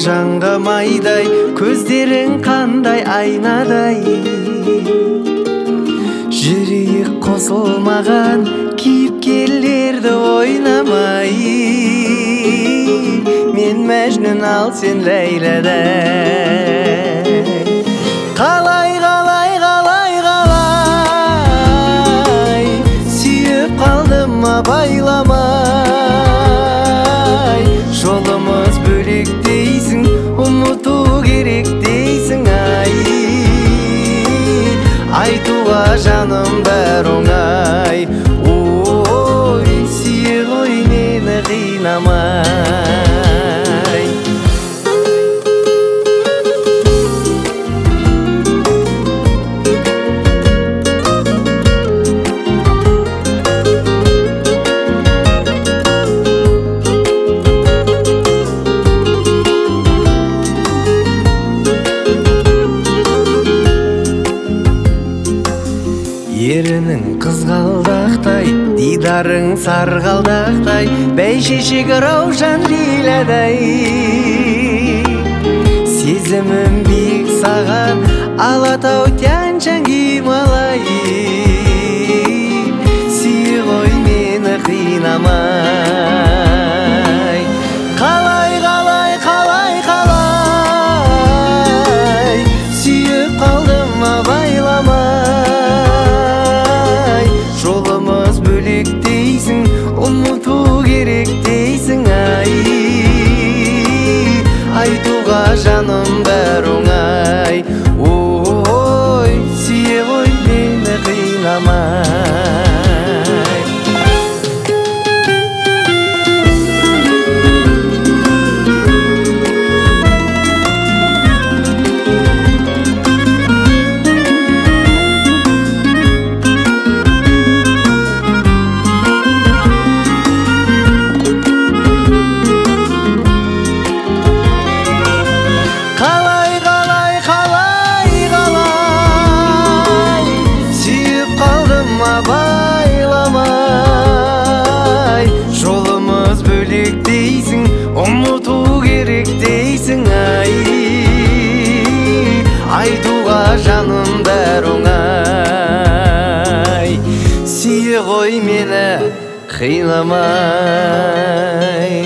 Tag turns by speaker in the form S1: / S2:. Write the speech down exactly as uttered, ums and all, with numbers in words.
S1: жанға майдай, көздерің қандай айнадай. Жүрек қосылмаған кейіпкерлерді ойнамай, мен Мәжнүн, ал сен Ләйлядай. Қалай, қалай, қалай, қалай сүйіп қалдым ма байламай. Жолымыз бөлек дейсің, ұмыту керек дейсің ай. Айтуға жаным бәр оңай, ой сүйе ғой мені қинамай. Ерінің қызғалдақтай, дидарың сарғалдақтай, бәйшешек раушан лилядай. Сезімім биік саған, Алатау Тянь-Шань Гималай. Сүйе ғой мені қинамай. Қалай, қалай, қалай, қалай сүйіп қалдым ма байламай. Жолымыз бөлек дейсің, ұмыту керек дейсің ай. Айтуға жаным бәр оңай, ой сүйе ғой мені қинамай. Ұмыту керек дейсің ай. Айтуға жаным бәр оңай, сүйе ғой мені қинамай.